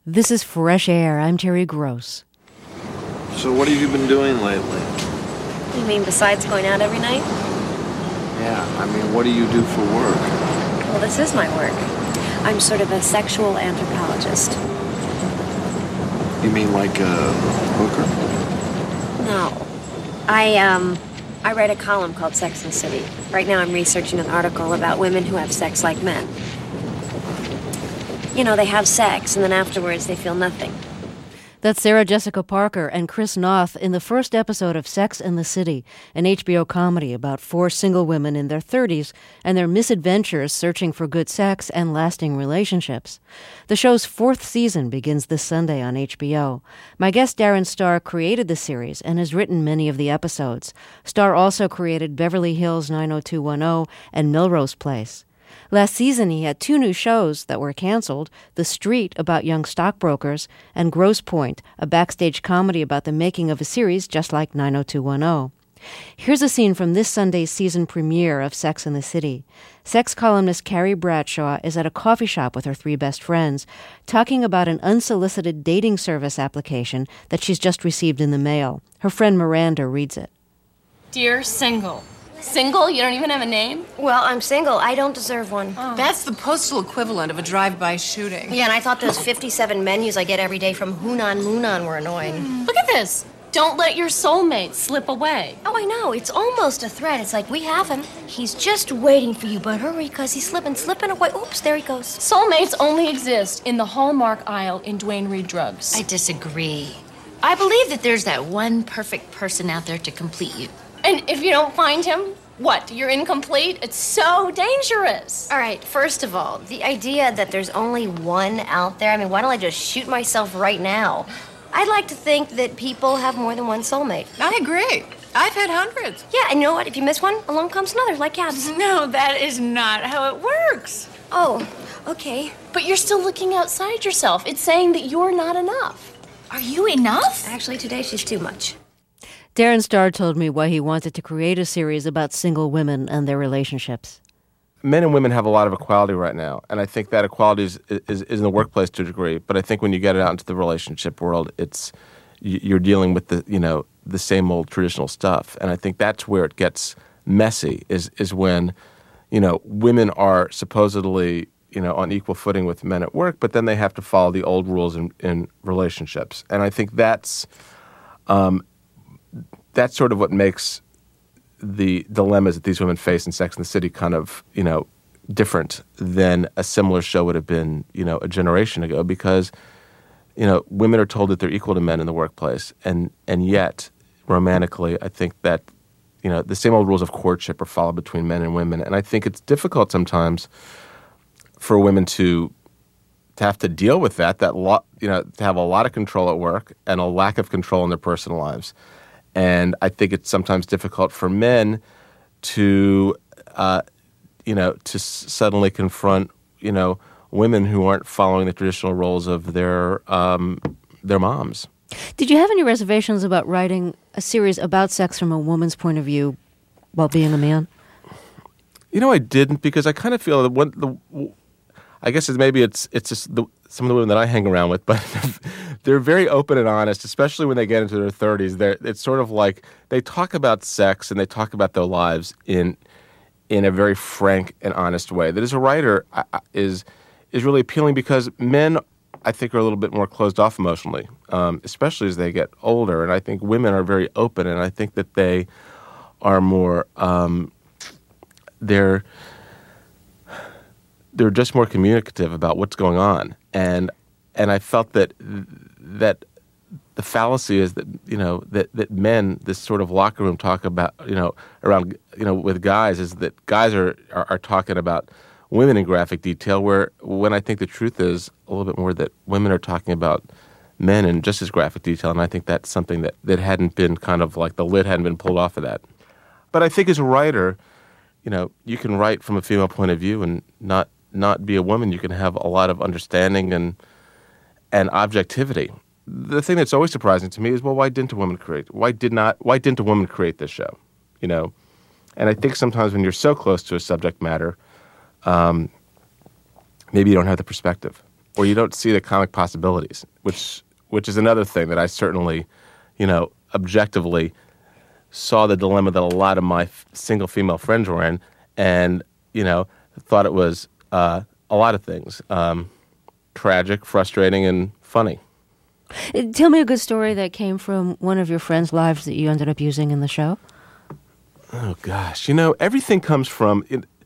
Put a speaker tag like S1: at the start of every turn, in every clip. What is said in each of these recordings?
S1: This is Fresh Air. I'm Terry Gross.
S2: So what have you been doing lately?
S3: You mean besides going out every night?
S2: Yeah, I mean, what do you do for work?
S3: Well, this is my work. I'm sort of a sexual anthropologist.
S2: You mean like a hooker?
S3: No. I write a column called Sex and the City. Right now I'm researching an article about women who have sex like men. You know, they have sex, and then afterwards they feel nothing.
S1: That's Sarah Jessica Parker and Chris Noth in the first episode of Sex and the City, an HBO comedy about 4 single women in their 30s and their misadventures searching for good sex and lasting relationships. The show's 4th season begins this Sunday on HBO. My guest Darren Star created the series and has written many of the episodes. Star also created Beverly Hills 90210 and Melrose Place. Last season, he had 2 new shows that were canceled, The Street about young stockbrokers and Grosse Pointe, a backstage comedy about the making of a series just like 90210. Here's a scene from this Sunday's season premiere of Sex and the City. Sex columnist Carrie Bradshaw is at a coffee shop with her 3 best friends, talking about an unsolicited dating service application that she's just received in the mail. Her friend Miranda reads it.
S4: Dear Single. Single? You don't even have a name?
S3: Well, I'm single. I don't deserve one.
S4: Oh.
S5: That's the postal equivalent of a drive-by shooting.
S3: Yeah, and I thought those 57 menus I get every day from Hunan Munan were annoying.
S4: Look at this. Don't let your soulmate slip away.
S3: Oh, I know. It's almost a threat. It's like, we have him. He's just waiting for you, but hurry, because he's slipping away. Oops, there he goes.
S4: Soulmates only exist in the Hallmark aisle in Duane Reade Drugs.
S6: I disagree. I believe that there's that one perfect person out there to complete you.
S4: And if you don't find him, what? You're incomplete? It's so dangerous.
S3: All right, first of all, the idea that there's only one out there, I mean, why don't I just shoot myself right now? I'd like to think that people have more than one soulmate.
S5: I agree. I've had hundreds.
S3: Yeah, and you know what? If you miss one, along comes another, like cats.
S5: No, that is not how it works.
S3: Oh, okay.
S4: But you're still looking outside yourself. It's saying that you're not enough.
S6: Are you enough?
S3: Actually, today she's too much.
S1: Darren Star told me why he wanted to create a series about single women and their relationships.
S7: Men and women have a lot of equality right now, and I think that equality is in the workplace to a degree. But I think when you get it out into the relationship world, you're dealing with the same old traditional stuff, and I think that's where it gets messy. Is when women are supposedly on equal footing with men at work, but then they have to follow the old rules in relationships, and I think that's sort of what makes the dilemmas that these women face in Sex and the City kind of, different than a similar show would have been, a generation ago, because, women are told that they're equal to men in the workplace, and yet, romantically, I think that, the same old rules of courtship are followed between men and women, and I think it's difficult sometimes for women to have to deal with that to have a lot of control at work and a lack of control in their personal lives. And I think it's sometimes difficult for men to, suddenly confront, women who aren't following the traditional roles of their moms.
S1: Did you have any reservations about writing a series about sex from a woman's point of view while being a man?
S7: I didn't, because I kind of feel that I guess it's just some of the women that I hang around with, but they're very open and honest, especially when they get into their 30s. It's sort of like they talk about sex and they talk about their lives in a very frank and honest way. That as a writer is really appealing, because men, I think, are a little bit more closed off emotionally, especially as they get older. And I think women are very open, and I think that they are more they're just more communicative about what's going on, and I felt that the fallacy is that that men, this sort of locker room talk about around with guys, is that guys are talking about women in graphic detail, when I think the truth is a little bit more that women are talking about men in just as graphic detail, and I think that's something that hadn't been kind of like the lid hadn't been pulled off of that. But I think as a writer, you can write from a female point of view and not be a woman. You can have a lot of understanding and objectivity. The thing that's always surprising to me is, well, why didn't a woman create this show? And I think sometimes when you're so close to a subject matter, maybe you don't have the perspective. or you don't see the comic possibilities, which is another thing that I certainly, objectively saw the dilemma that a lot of my single female friends were in, and, thought it was a lot of things. Tragic, frustrating, and funny.
S1: Tell me a good story that came from one of your friends' lives that you ended up using in the show.
S7: Oh, gosh. Everything comes from...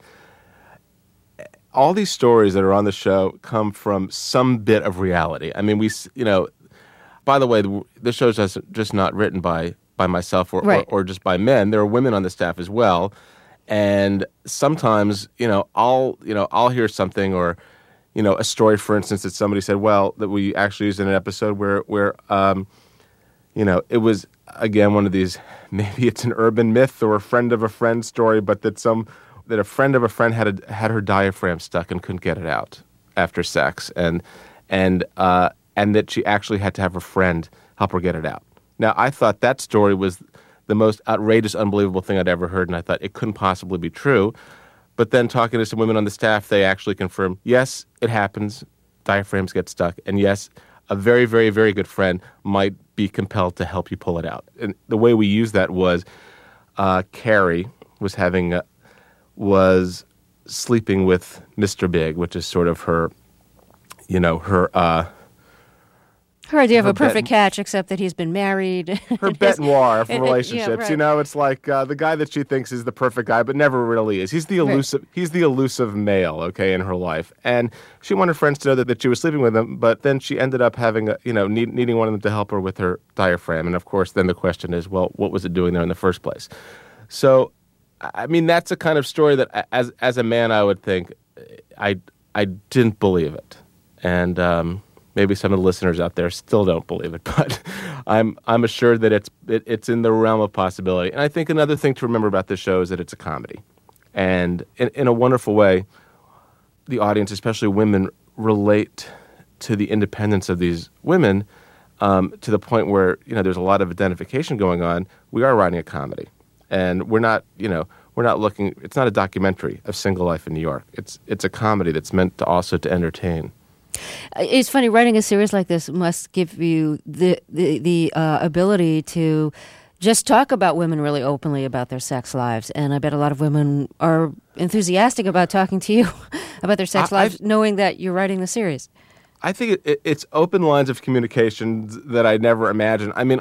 S7: all these stories that are on the show come from some bit of reality. I mean, by the way, the show's just not written by myself or just by men. There are women on the staff as well. And sometimes, I'll hear something or, a story, for instance, that somebody said, that we actually used in an episode where it was, again, one of these, maybe it's an urban myth or a friend of a friend story, but that a friend of a friend had her diaphragm stuck and couldn't get it out after sex, and that she actually had to have her friend help her get it out. Now, I thought that story was the most outrageous, unbelievable thing I'd ever heard, and I thought it couldn't possibly be true. But then talking to some women on the staff, they actually confirmed, yes, it happens, diaphragms get stuck, and yes, a very, very, very good friend might be compelled to help you pull it out. And the way we used that was Carrie was sleeping with Mr. Big, which is sort of her
S1: idea of a perfect catch, except that he's been married.
S7: Her bête noire for relationships.
S1: Yeah, right.
S7: It's like the guy that she thinks is the perfect guy, but never really is. He's the elusive. Right. He's the elusive male, okay, in her life. And she wanted friends to know that she was sleeping with him, but then she ended up having, needing one of them to help her with her diaphragm. And of course, then the question is, well, what was it doing there in the first place? So, I mean, that's a kind of story that, as a man, I would think, I didn't believe it, and maybe some of the listeners out there still don't believe it, but I'm assured that it's in the realm of possibility. And I think another thing to remember about this show is that it's a comedy, and in a wonderful way, the audience, especially women, relate to the independence of these women to the point where there's a lot of identification going on. We are writing a comedy. And we're not looking. It's not a documentary of single life in New York. It's a comedy that's meant to also to entertain.
S1: It's funny, writing a series like this must give you the ability to just talk about women really openly about their sex lives. And I bet a lot of women are enthusiastic about talking to you about their sex lives, knowing that you're writing the series.
S7: I think it's open lines of communication that I never imagined. I mean,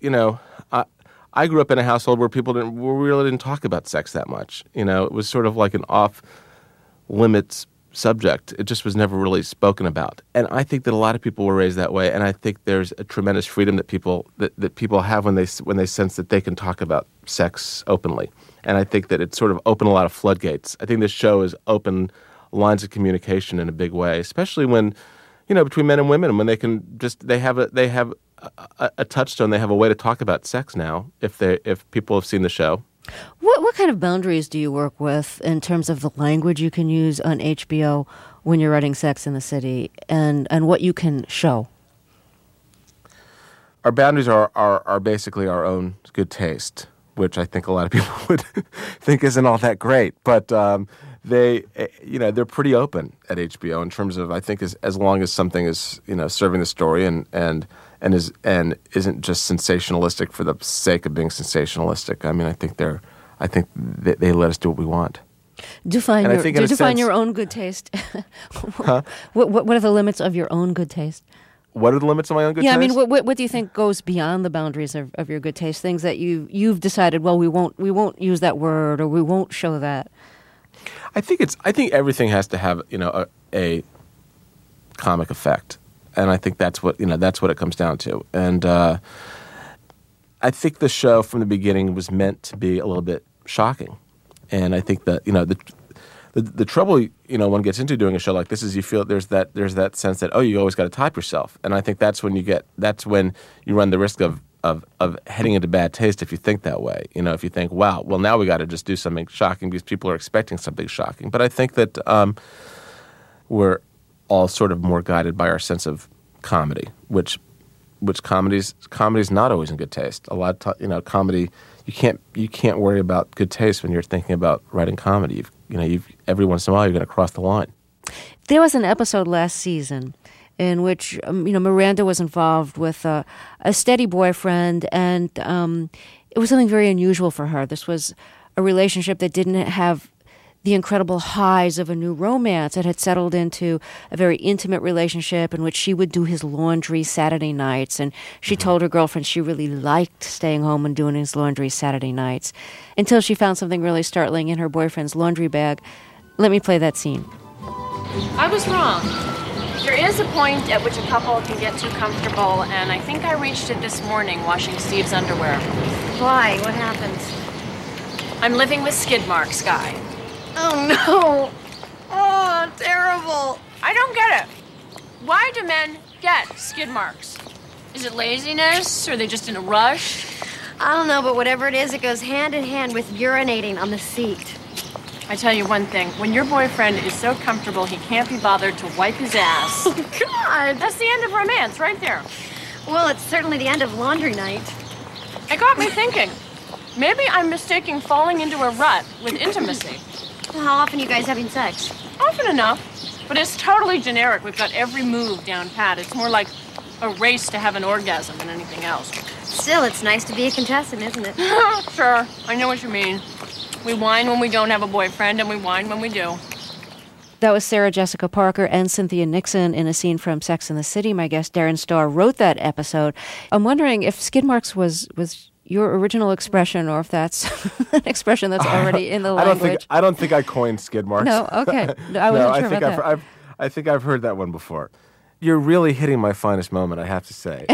S7: I grew up in a household where people really didn't talk about sex that much. It was sort of like an off-limits subject. It just was never really spoken about. And I think that a lot of people were raised that way, and I think there's a tremendous freedom that people have when they sense that they can talk about sex openly. And I think that it's sort of opened a lot of floodgates. I think this show has opened lines of communication in a big way, especially when, between men and women, and when they have a touchstone. They have a way to talk about sex now. If people have seen the show.
S1: What kind of boundaries do you work with in terms of the language you can use on HBO when you're writing Sex and the City, and what you can show?
S7: Our boundaries are basically our own good taste, which I think a lot of people would think isn't all that great, but they're pretty open at HBO in terms of, I think, as long as something is serving the story and isn't just sensationalistic for the sake of being sensationalistic. I mean, I think they let us do what we want.
S1: Define your own good taste.
S7: Huh?
S1: What are the limits of your own good taste?
S7: What are the limits of my own good taste?
S1: Yeah, I mean, what do you think goes beyond the boundaries of your good taste? Things that you've decided, well, we won't use that word, or we won't show that.
S7: I think everything has to have a comic effect, and I think that's what it comes down to. And I think the show from the beginning was meant to be a little bit shocking, and I think that the trouble one gets into doing a show like this is you feel there's that sense that you always got to top yourself, and I think that's when you run the risk of heading into bad taste if you think that way. If you think, wow, well, now we got to just do something shocking because people are expecting something shocking. But I think that we're all sort of more guided by our sense of comedy, which comedy's not always in good taste. A lot of comedy, you can't worry about good taste when you're thinking about writing comedy. You've every once in a while you're going to cross the line.
S1: There was an episode last season in which Miranda was involved with a steady boyfriend, and it was something very unusual for her. This was a relationship that didn't have the incredible highs of a new romance. It had settled into a very intimate relationship in which she would do his laundry Saturday nights, and she told her girlfriend she really liked staying home and doing his laundry Saturday nights, until she found something really startling in her boyfriend's laundry bag. Let me play that scene.
S4: I was wrong. There is a point at which a couple can get too comfortable, and I think I reached it this morning washing Steve's underwear.
S3: Why? What happened?
S4: I'm living with skid marks, Guy.
S3: Oh, no. Oh, terrible.
S4: I don't get it. Why do men get skid marks? Is it laziness? Or are they just in a rush?
S3: I don't know, but whatever it is, it goes hand in hand with urinating on the seat.
S4: I tell you one thing. When your boyfriend is so comfortable he can't be bothered to wipe his ass.
S3: Oh, God.
S4: That's the end of romance right there.
S3: Well, it's certainly the end of laundry night.
S4: It got me thinking. Maybe I'm mistaking falling into a rut with intimacy.
S3: Well, how often are you guys having sex?
S4: Often enough. But it's totally generic. We've got every move down pat. It's more like a race to have an orgasm than anything else.
S3: Still, it's nice to be a contestant, isn't it?
S4: Sure. I know what you mean. We whine when we don't have a boyfriend, and we whine when we do.
S1: That was Sarah Jessica Parker and Cynthia Nixon in a scene from Sex and the City. My guest, Darren Star, wrote that episode. I'm wondering if skid marks was your original expression, or if that's an expression that's already in the language.
S7: I don't think I coined skid marks.
S1: No, okay. I wasn't sure about that.
S7: I think I've heard that one before. You're really hitting my finest moment, I have to say.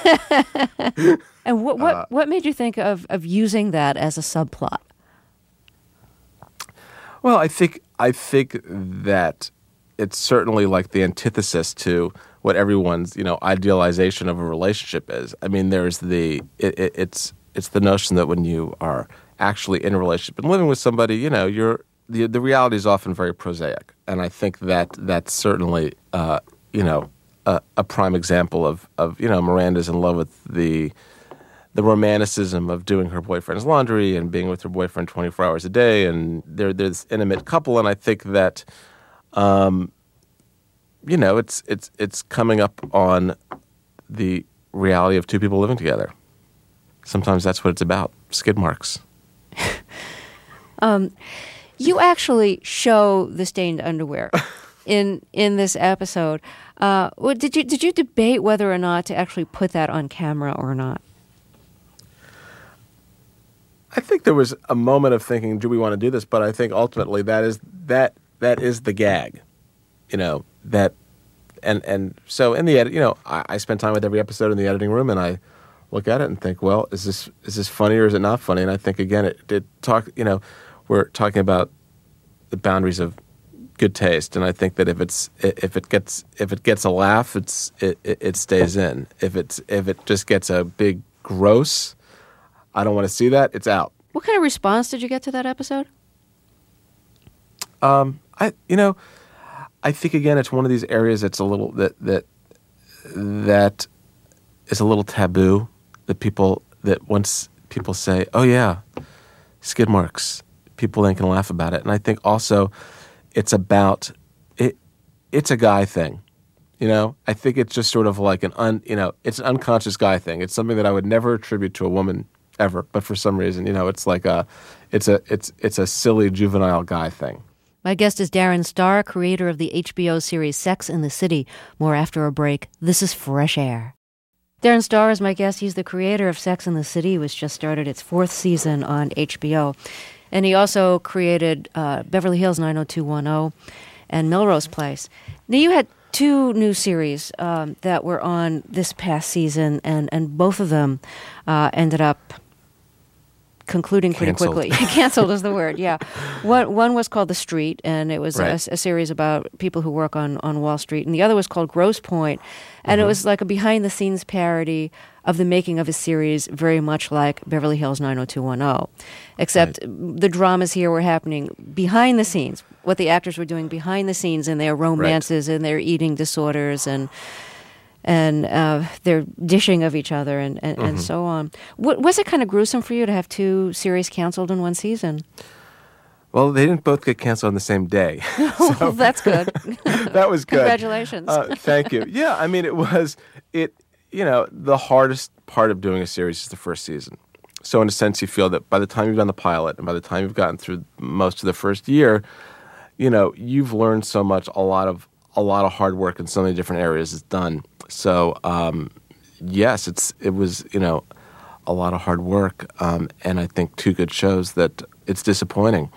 S1: And what made you think of using that as a subplot?
S7: Well, I think that it's certainly like the antithesis to what everyone's idealization of a relationship is. I mean, there's it's the notion that when you are actually in a relationship and living with somebody, the reality is often very prosaic, and I think that that's certainly a prime example of Miranda's in love with the romanticism of doing her boyfriend's laundry and being with her boyfriend 24 hours a day, and they're this intimate couple, and I think that it's coming up on the reality of two people living together. Sometimes that's what it's about, skid marks.
S1: You actually show the stained underwear in this episode. Did you debate whether or not to actually put that on camera or not?
S7: I think there was a moment of thinking, do we want to do this? But I think ultimately that is the gag, that and so in the edit, I spend time with every episode in the editing room, and I look at it and think, well, is this funny or is it not funny? And I think again, we're talking about the boundaries of good taste, and I think that if it gets a laugh, it stays in. If it just gets a big gross, I don't want to see that, it's out.
S1: What kind of response did you get to that episode?
S7: I think again it's one of these areas that's a little that is a little taboo. That once people say, "Oh yeah, skid marks," people then can laugh about it. And I think also it's about it. It's a guy thing, I think it's just sort of like it's an unconscious guy thing. It's something that I would never attribute to a woman ever, but for some reason, it's like it's a silly juvenile guy thing.
S1: My guest is Darren Star, creator of the HBO series Sex and the City. More after a break. This is Fresh Air. Darren Star is my guest. He's the creator of Sex and the City, which just started its 4th season on HBO. And he also created Beverly Hills 90210 and Melrose Place. Now, you had 2 new series that were on this past season, and both of them ended up concluding pretty quickly. Canceled is the word, yeah. One was called The Street, and it was a series about people who work on Wall Street. And the other was called Grosse Pointe, and it was like a behind-the-scenes parody of the making of a series, very much like Beverly Hills 90210. Except the dramas here were happening behind the scenes, what the actors were doing behind the scenes in their romances and their eating disorders and their dishing of each other and so on. Was it kind of gruesome for you to have 2 series canceled in one season?
S7: Well, they didn't both get canceled on the same day.
S1: Well, that's good.
S7: That was good.
S1: Congratulations.
S7: Thank you. Yeah, I mean, the hardest part of doing a series is the first season. So in a sense, you feel that by the time you've done the pilot and by the time you've gotten through most of the first year, you've learned so much. A lot of hard work in so many different areas is done. So yes, it was a lot of hard work, and I think two good shows that it's disappointing.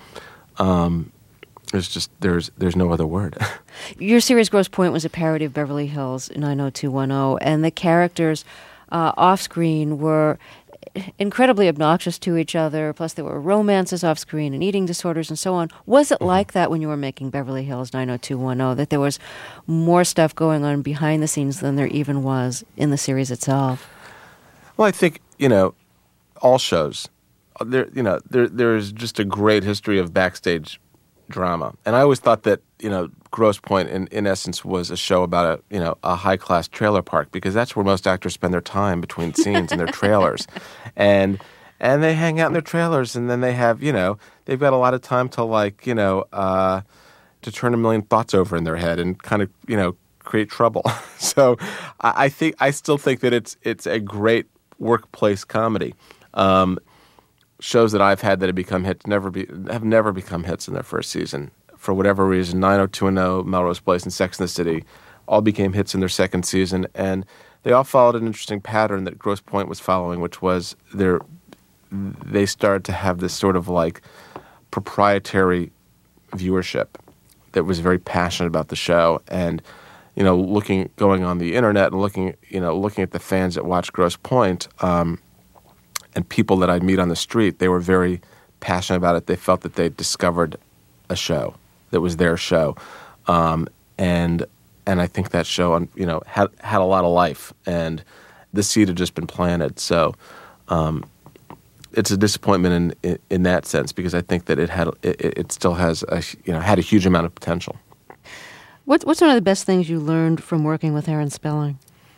S7: There's no other word.
S1: Your series Grosse Pointe was a parody of Beverly Hills 90210, and the characters off-screen were incredibly obnoxious to each other, plus there were romances off-screen and eating disorders and so on. Was it like that when you were making Beverly Hills 90210, that there was more stuff going on behind the scenes than there even was in the series itself?
S7: Well, I think, all shows, there's just a great history of backstage drama. And I always thought that, Grosse Pointe in essence was a show about a high-class trailer park, because that's where most actors spend their time between scenes in their trailers. And they hang out in their trailers, and then they have, they've got a lot of time to to turn a million thoughts over in their head and kind of, create trouble. So I still think that it's a great workplace comedy. Shows that I've had that have become hits have never become hits in their first season. For whatever reason, 90210, Melrose Place, and Sex and the City all became hits in their second season, and they all followed an interesting pattern that Grosse Pointe was following, which was they started to have this sort of like proprietary viewership that was very passionate about the show, and going on the internet and looking at the fans that watch Grosse Pointe. And people that I'd meet on the street, they were very passionate about it. They felt that they'd discovered a show that was their show, and I think that show, had a lot of life, and the seed had just been planted. So it's a disappointment in that sense, because I think that it still has had a huge amount of potential.
S1: What's one of the best things you learned from working with Aaron Spelling?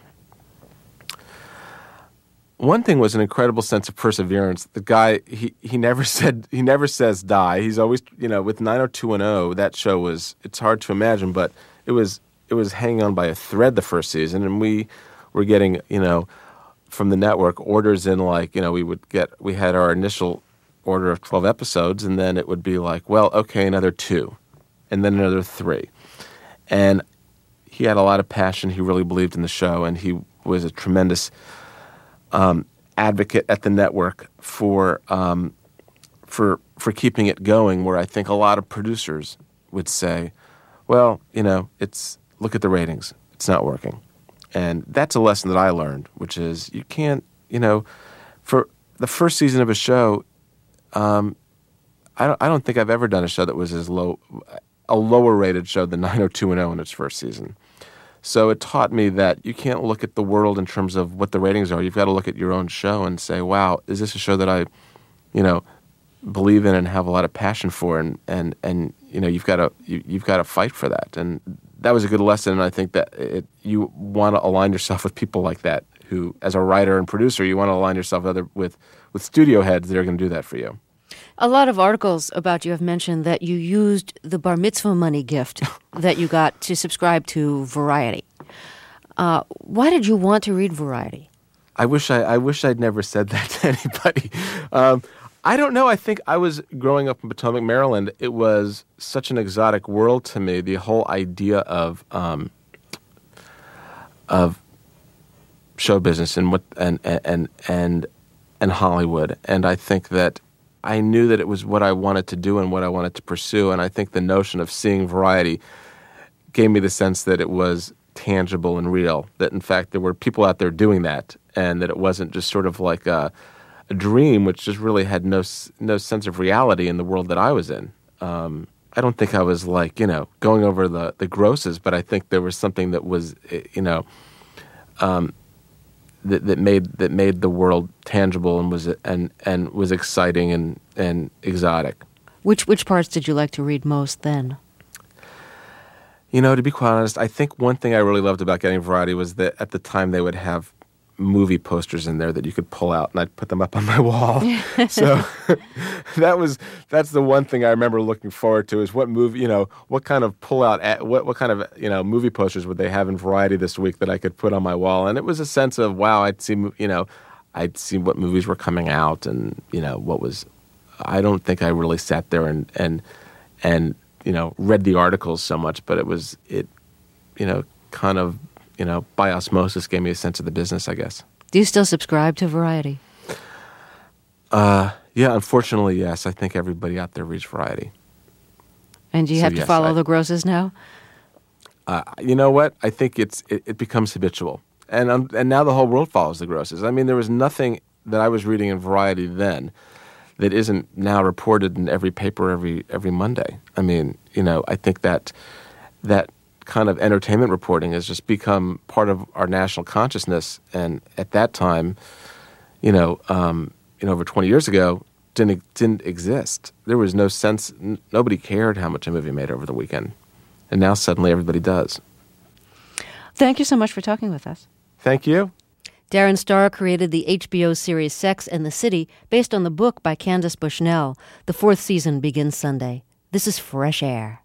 S7: One thing was an incredible sense of perseverance. The guy, he never says die. He's always, with 90210, that show it's hard to imagine, but it was hanging on by a thread the first season, and we were getting, from the network orders in, we had our initial order of 12 episodes, and then it would be like, well, okay, another 2, and then another 3. And he had a lot of passion. He really believed in the show, and he was a tremendous advocate at the network for keeping it going, where I think a lot of producers would say, well, look at the ratings. It's not working. And that's a lesson that I learned, which is you can't, for the first season of a show, I don't think I've ever done a show that was a lower rated show than 90210 in its first season. So it taught me that you can't look at the world in terms of what the ratings are. You've got to look at your own show and say, wow, is this a show that I, believe in and have a lot of passion for? And you've got to fight for that. And that was a good lesson. And I think that you want to align yourself with people like that, who, as a writer and producer, you want to align yourself with studio heads that are going to do that for you.
S1: A lot of articles about you have mentioned that you used the bar mitzvah money gift that you got to subscribe to Variety. Why did you want to read Variety?
S7: I wish I'd never said that to anybody. I don't know. I think I was growing up in Potomac, Maryland. It was such an exotic world to me. The whole idea of show business and Hollywood, and I think that I knew that it was what I wanted to do and what I wanted to pursue, and I think the notion of seeing Variety gave me the sense that it was tangible and real, that in fact there were people out there doing that, and that it wasn't just sort of like a dream, which just really had no sense of reality in the world that I was in. I don't think I was going over the grosses, but I think there was something that was, that made the world tangible and was exciting and exotic.
S1: Which parts did you like to read most then?
S7: To be quite honest, I think one thing I really loved about getting Variety was that at the time they would have movie posters in there that you could pull out, and I'd put them up on my wall. So that's the one thing I remember looking forward to is what movie, what kind of what kind of movie posters would they have in Variety this week that I could put on my wall, and it was a sense of wow, I'd see what movies were coming out, and what was. I don't think I really sat there and read the articles so much, but it kind of by osmosis gave me a sense of the business, I guess.
S1: Do you still subscribe to Variety?
S7: Yeah, unfortunately, yes. I think everybody out there reads Variety.
S1: And do you have to follow the grosses now?
S7: You know what? I think it becomes habitual, and now the whole world follows the grosses. I mean, there was nothing that I was reading in Variety then that isn't now reported in every paper every Monday. I mean, I think that kind of entertainment reporting has just become part of our national consciousness, and at that time, over 20 years ago, didn't exist. There was no sense. Nobody cared how much a movie made over the weekend, and now suddenly everybody does.
S1: Thank you so much for talking with us.
S7: Thank you.
S1: Darren Star created the HBO series Sex and the City based on the book by Candace Bushnell. The 4th season begins Sunday. This is Fresh Air.